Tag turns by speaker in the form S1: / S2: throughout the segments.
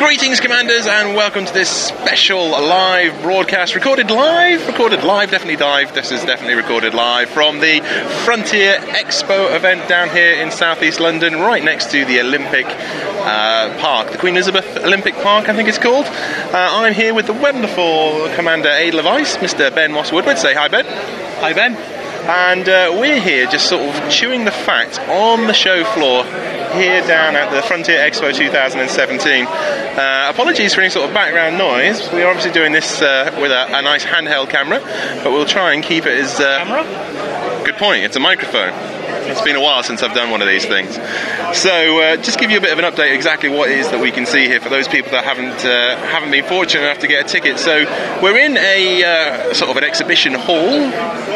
S1: Greetings, Commanders, and welcome to this special live broadcast. Recorded live, definitely live. This is definitely recorded live from the Frontier Expo event down here in southeast London, right next to the Olympic Park, the Queen Elizabeth Olympic Park, I think it's called. I'm here with the wonderful Commander Adel of Ice, Mr. Ben Moss-Woodward. Say hi, Ben.
S2: Hi, Ben.
S1: And we're here just sort of chewing the fat on the show floor here down at the Frontier Expo 2017. Apologies for any sort of background noise. We're obviously doing this with a nice handheld camera, but we'll try and keep it as...
S2: Camera?
S1: Good point, it's a microphone. It's been a while since I've done one of these things. So just give you a bit of an update exactly what it is that we can see here for those people that haven't been fortunate enough to get a ticket. So we're in a sort of an exhibition hall.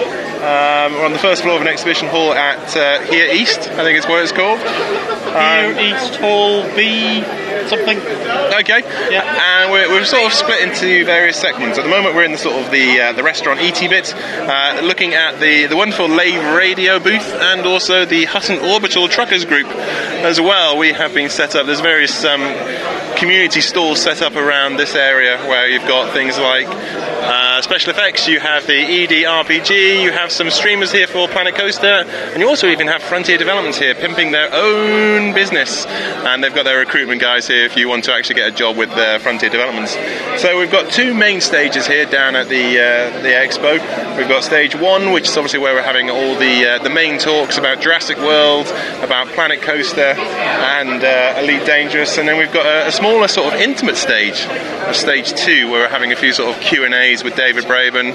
S1: We're on the first floor of an exhibition hall at Here East, I think is what it's called.
S2: Here East Hall B something.
S1: Okay. Yeah. And we're sort of split into various segments. At the moment we're in the sort of the restaurant ET bit, looking at the wonderful Lave Radio booth and also the Hutton Orbital Truckers group as well. We have been set up. There's various community stalls set up around this area where you've got things like special effects, you have the ED RPG, you have some streamers here for Planet Coaster, and you also even have Frontier Developments here pimping their own business, and they've got their recruitment guys here if you want to actually get a job with Frontier Developments. So we've got two main stages here down at the expo. We've got stage one, which is obviously where we're having all the main talks about Jurassic World, about Planet Coaster and Elite Dangerous, and then we've got a smaller sort of intimate stage, stage two, where we're having a few sort of Q&As with David Braben.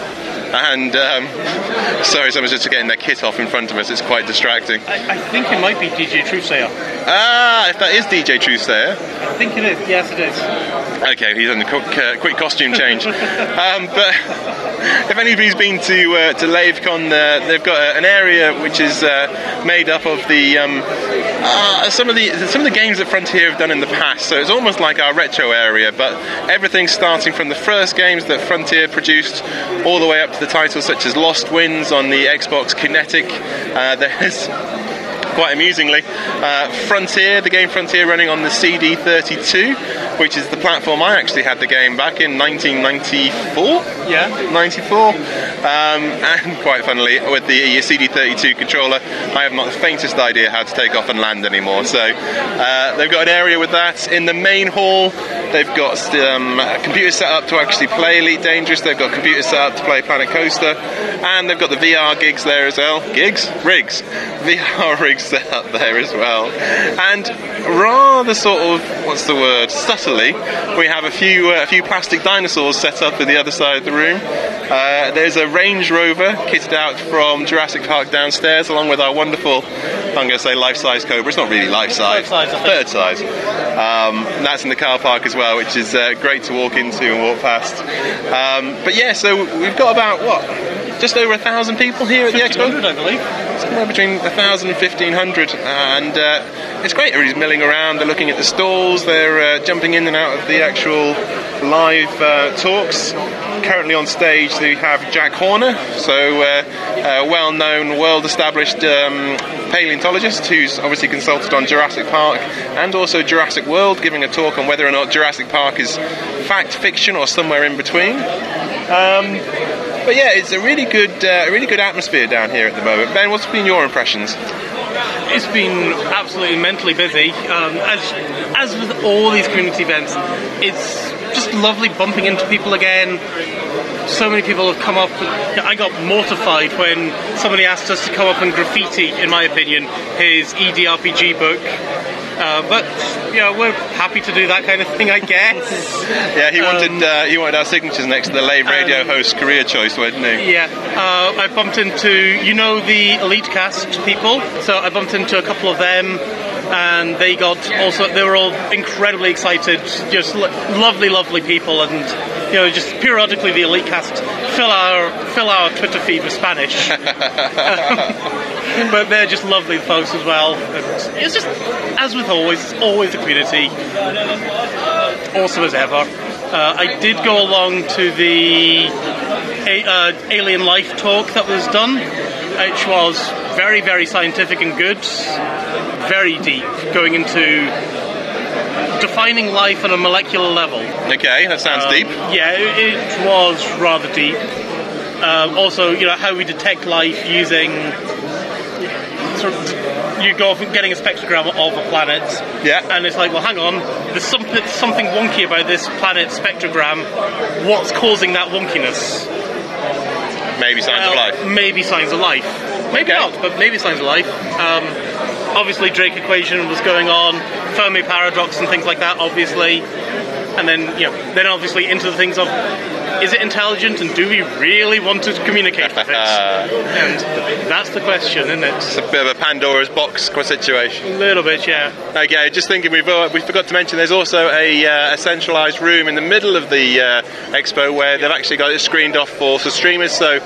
S1: And sorry, someone's just getting their kit off in front of us. It's quite distracting.
S2: I think it might be DJ Truthsayer.
S1: If that is DJ Truthsayer.
S2: I think it is. Yes, it is.
S1: Okay, he's on a quick costume change. But if anybody's been to LaveCon, they've got an area which is made up of some of the games that Frontier have done in the past. So it's almost like our retro area, but everything's starting from the first games that Frontier produced all the way up to the titles such as Lost Winds on the Xbox Kinetic. There's quite amusingly Frontier, the game Frontier running on the CD32, which is the platform I actually had the game back in 1994. Yeah, 94. And quite funnily, with the CD32 controller, I have not the faintest idea how to take off and land anymore. So they've got an area with that. In the main hall, they've got computers set up to actually play Elite Dangerous. They've got computers set up to play Planet Coaster, and they've got the VR gigs there as well. Rigs. VR rigs set up there as well. And rather sort of, subtly, we have a few plastic dinosaurs set up in the other side of the room. There's a Range Rover kitted out from Jurassic Park downstairs, along with our wonderful, I'm going to say life-size Cobra. It's not really life-size. Third size. And that's in the car park as well, which is great to walk into and walk past. But yeah, so we've got about, just over 1,000 people here at the expo?
S2: 1,500, I believe.
S1: Somewhere between 1,000 and 1,500, and it's great. Everybody's milling around, they're looking at the stalls, they're jumping in and out of the actual live talks. Currently on stage we have Jack Horner, so a well-known, well-established paleontologist who's obviously consulted on Jurassic Park and also Jurassic World, giving a talk on whether or not Jurassic Park is fact, fiction, or somewhere in between. But yeah, it's a really good atmosphere down here at the moment. Ben, what's been your impressions?
S2: It's been absolutely mentally busy. As with all these community events, it's just lovely bumping into people again. So many people have come up. I got mortified when somebody asked us to come up and graffiti, in my opinion, his EDRPG book. But yeah, we're happy to do that kind of thing, I guess.
S1: Yeah, he wanted our signatures next to the Lave Radio host career choice, wasn't he?
S2: Yeah, I bumped into the Elite Cast people, so I bumped into a couple of them, and they were all incredibly excited, just lovely people, and just periodically the Elite Cast fill our Twitter feed with Spanish. But they're just lovely folks as well. And it's just, as with always the community, awesome as ever. I did go along to the Alien Life talk that was done, which was very, very scientific and good, very deep, going into defining life on a molecular level.
S1: Okay, that sounds deep.
S2: Yeah, it was rather deep. Also, how we detect life using you go from getting a spectrogram of a planet, and it's like, well, hang on, there's something wonky about this planet spectrogram. What's causing that wonkiness?
S1: Maybe signs of life.
S2: Maybe signs of life. Maybe not, but maybe signs of life. Obviously, Drake equation was going on, Fermi paradox and things like that, obviously. And then obviously into the things of, is it intelligent and do we really want to communicate with it? And that's the question, isn't it?
S1: It's a bit of a Pandora's box situation.
S2: A little bit, yeah.
S1: Okay, just thinking, we forgot to mention there's also a centralised room in the middle of the expo where they've actually got it screened off for streamers. So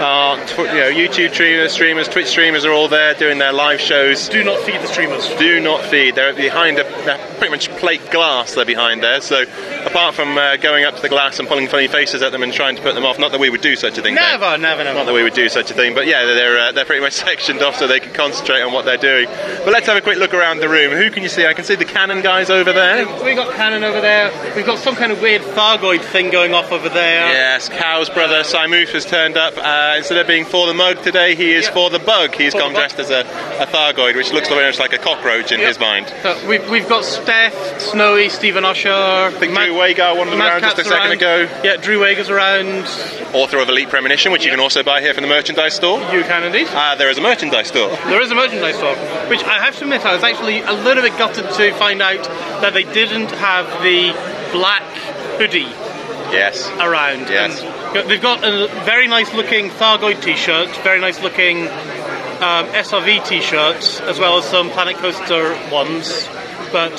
S1: YouTube streamers, Twitch streamers are all there doing their live shows.
S2: Do not feed the streamers.
S1: Do not feed. They're behind they're pretty much plate glass. They're behind there. So apart from going up to the glass and pulling funny faces at them and trying to put them off, not that we would do such a thing.
S2: Never.
S1: Not that we would do such a thing. But yeah, they're pretty much sectioned off so they can concentrate on what they're doing. But let's have a quick look around the room. Who can you see? I can see the Canon guys over there.
S2: We got Canon over there. We've got some kind of weird Thargoid thing going off over there.
S1: Yes, Cow's brother Simoof has turned up. Instead of being for the mug today, he is for the bug. He's gone dressed as a Thargoid, which looks very much like a cockroach in his mind.
S2: So we've got Steph, Snowy, Stephen Usher.
S1: I think Drew Wagar wandered around just a second ago.
S2: Yeah, Drew Wagar's around.
S1: Author of Elite Premonition, which you can also buy here from the merchandise store.
S2: You can indeed.
S1: There is a merchandise store.
S2: There is a merchandise store, which I have to admit I was actually a little bit gutted to find out that they didn't have the black hoodie around.
S1: Yes.
S2: And they've got a very nice looking Thargoid t-shirt, very nice looking SRV t-shirts, as well as some Planet Coaster ones. But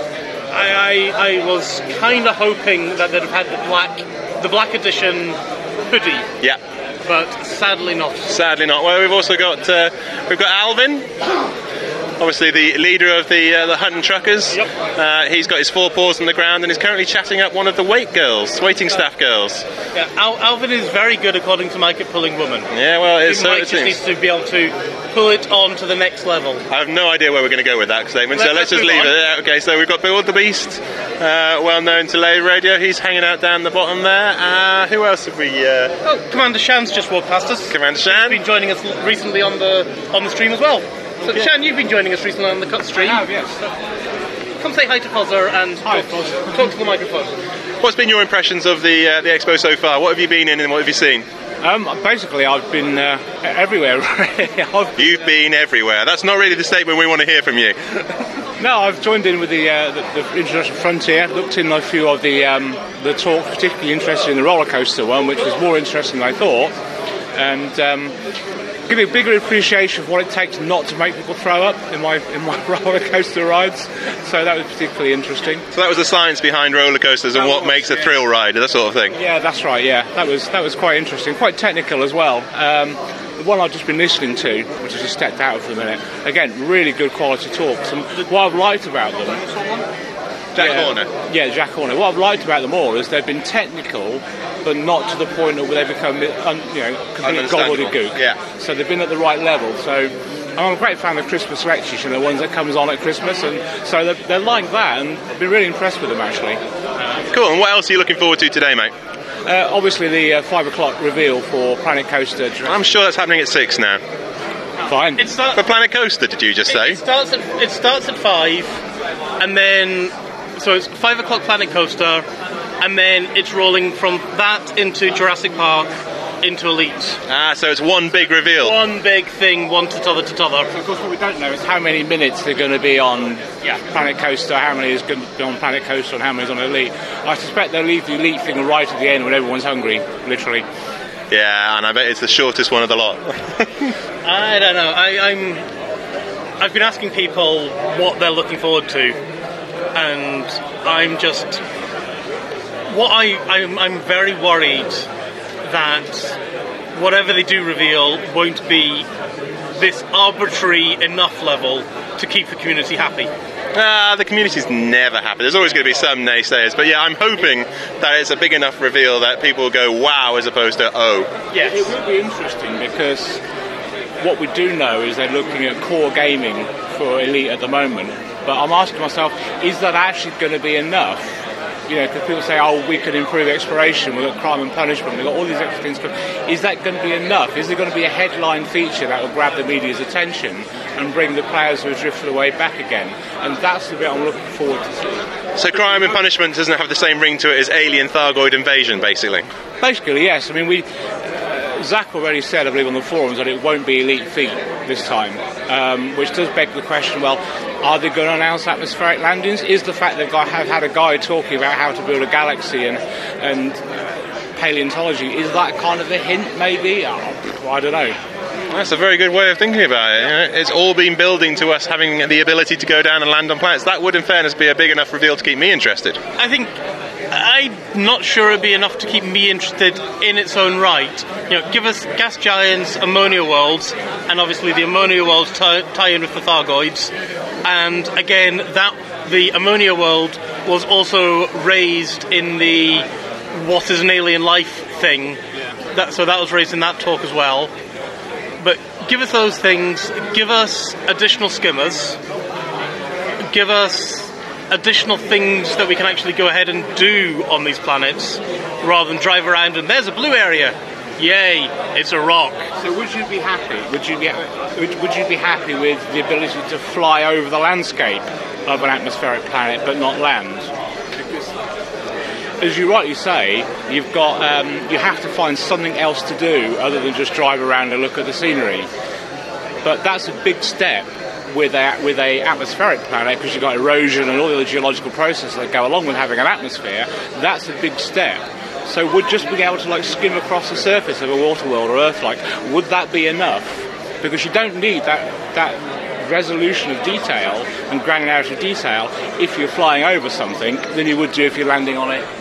S2: I was kind of hoping that they'd have had the black edition hoodie.
S1: Yeah.
S2: But sadly not.
S1: Sadly not. Well, we've also got Alvin. Obviously the leader of the Hutton Truckers.
S2: Yep.
S1: He's got his four paws on the ground and is currently chatting up one of the waiting staff girls.
S2: Yeah, Alvin is very good, according to Mike, at pulling women.
S1: Yeah, well, it
S2: Mike just needs to be able to pull it on to the next level.
S1: I have no idea where we're going to go with that statement, so let's just leave it. Okay, so we've got Bill the Beast, well known to Lave Radio. He's hanging out down the bottom there. Who else have we?
S2: Commander Shan's just walked past us.
S1: Commander Shan.
S2: He's been joining us recently on the stream as well. So, Shan, you've been joining us recently on the cut stream.
S3: I have, yes.
S2: Come say hi to Fozzer and talk to the microphone.
S1: What's been your impressions of the expo so far? What have you been in and what have you seen?
S3: Basically, I've been everywhere.
S1: You've been everywhere. That's not really the statement we want to hear from you.
S3: No, I've joined in with the International Frontier, looked in a few of the talks, particularly interested in the roller coaster one, which was more interesting than I thought, and give me a bigger appreciation of what it takes not to make people throw up in my roller coaster rides. So that was particularly interesting.
S1: So that was the science behind roller coasters and what makes a thrill ride, that sort of thing.
S3: Yeah, that's right. Yeah, that was quite interesting, quite technical as well. The one I've just been listening to, which I just stepped out for a minute, again, really good quality talks. And what I've liked about them,
S1: Jack Horner.
S3: Yeah, Jack Horner. What I've liked about them all is they've been technical, but not to the point where they become, completely gobbledygook.
S1: Yeah.
S3: So they've been at the right level. So I'm a great fan of Christmas lectures, the ones that comes on at Christmas, and so they're like that, and I've been really impressed with them actually.
S1: Cool. And what else are you looking forward to today, mate?
S3: Obviously the 5 o'clock reveal for Planet Coaster.
S1: I'm sure that's happening at 6 now.
S3: Fine.
S1: For Planet Coaster, did you just say?
S2: It starts at 5, and then so it's 5 o'clock Planet Coaster, and then it's rolling from that into Jurassic Park, into Elite.
S1: So it's one big reveal.
S2: One big thing, one to t'other to t'other.
S3: Of course, what we don't know is how many minutes they're going to be on Planet Coaster, how many is going to be on Planet Coaster, and how many is on Elite. I suspect they'll leave the Elite thing right at the end when everyone's hungry, literally.
S1: Yeah, and I bet it's the shortest one of the lot.
S2: I don't know. I've been asking people what they're looking forward to, and I'm just... I'm very worried that whatever they do reveal won't be this arbitrary enough level to keep the community happy.
S1: The community's never happy. There's always going to be some naysayers, but yeah, I'm hoping that it's a big enough reveal that people will go wow as opposed to oh.
S3: Yes. It will be interesting because what we do know is they're looking at core gaming for Elite at the moment, But I'm asking myself, is that actually going to be enough? You know, because people say, oh, we can improve exploration, we've got crime and punishment, we've got all these extra things. Is that going to be enough? Is there going to be a headline feature that will grab the media's attention and bring the players who have drifted away back again? And that's the bit I'm looking forward to see.
S1: So crime and punishment doesn't have the same ring to it as alien Thargoid invasion, basically?
S3: Basically, yes. I mean, Zach already said, I believe, on the forums that it won't be Elite Feet this time, which does beg the question, well, are they going to announce atmospheric landings? Is the fact that they have had a guy talking about how to build a galaxy and paleontology, is that kind of a hint, maybe? Oh, I don't know.
S1: That's a very good way of thinking about it. You know, it's all been building to us having the ability to go down and land on planets. That would, in fairness, be a big enough reveal to keep me interested.
S2: I'm not sure it'd be enough to keep me interested in its own right. You know, give us gas giants, ammonia worlds, and obviously the ammonia worlds tie in with the Thargoids. And again, the ammonia world was also raised in the what is an alien life thing. So that was raised in that talk as well. But give us those things. Give us additional skimmers. Give us additional things that we can actually go ahead and do on these planets, rather than drive around and there's a blue area. Yay! It's a rock.
S3: So would you be happy? Would you be happy with the ability to fly over the landscape of an atmospheric planet but not land? Because, as you rightly say, you've got you have to find something else to do other than just drive around and look at the scenery. But that's a big step with a atmospheric planet, because you've got erosion and all the other geological processes that go along with having an atmosphere. That's a big step. So would just being able to skim across the surface of a water world or Earth, would that be enough? Because you don't need that resolution of detail and granularity of detail if you're flying over something than you would do if you're landing on it.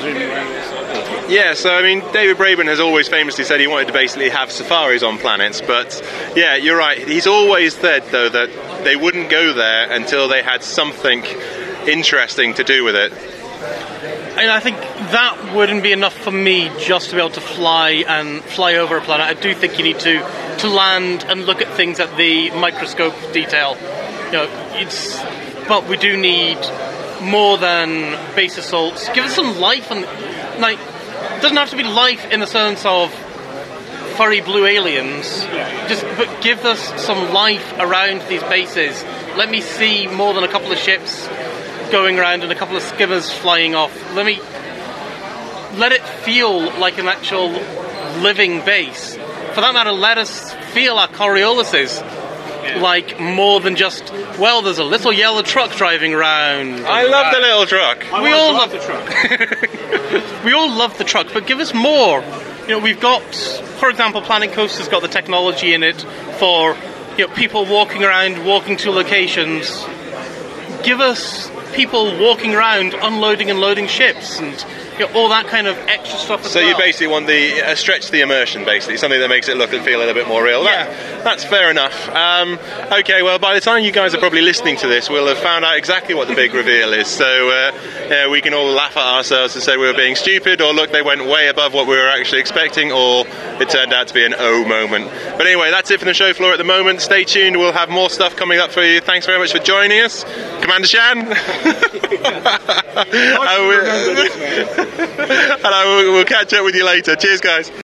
S1: Yeah, so I mean, David Braben has always famously said he wanted to basically have safaris on planets, but yeah, you're right. He's always said, though, that they wouldn't go there until they had something interesting to do with it.
S2: And I think that wouldn't be enough for me just to be able to fly over a planet. I do think you need to land and look at things at the microscope detail. You know, but we do need more than base assaults. Give us some life, and it doesn't have to be life in the sense of furry blue aliens. But give us some life around these bases. Let me see more than a couple of ships going around and a couple of skimmers flying off. Let it feel like an actual living base. For that matter, let us feel our Coriolisuses like more than just, well, there's a little yellow truck driving around.
S1: I love the little truck.
S2: We all love the truck. We all love the truck, but give us more. You know, we've got, for example, Planet Coaster's got the technology in it for, you know, people walking around, walking to locations. Give us people walking around, unloading and loading ships, and all that kind of extra stuff as well.
S1: So you basically want a stretch the immersion, basically, something that makes it look and feel a little bit more real.
S2: Yeah.
S1: That's fair enough. Okay, well, by the time you guys are probably listening to this, we'll have found out exactly what the big reveal is. So we can all laugh at ourselves and say we were being stupid, or look, they went way above what we were actually expecting, or it turned out to be an oh moment. But anyway, that's it for the show floor at the moment. Stay tuned, we'll have more stuff coming up for you. Thanks very much for joining us, Commander Shan. And I will catch up with you later. Cheers, guys.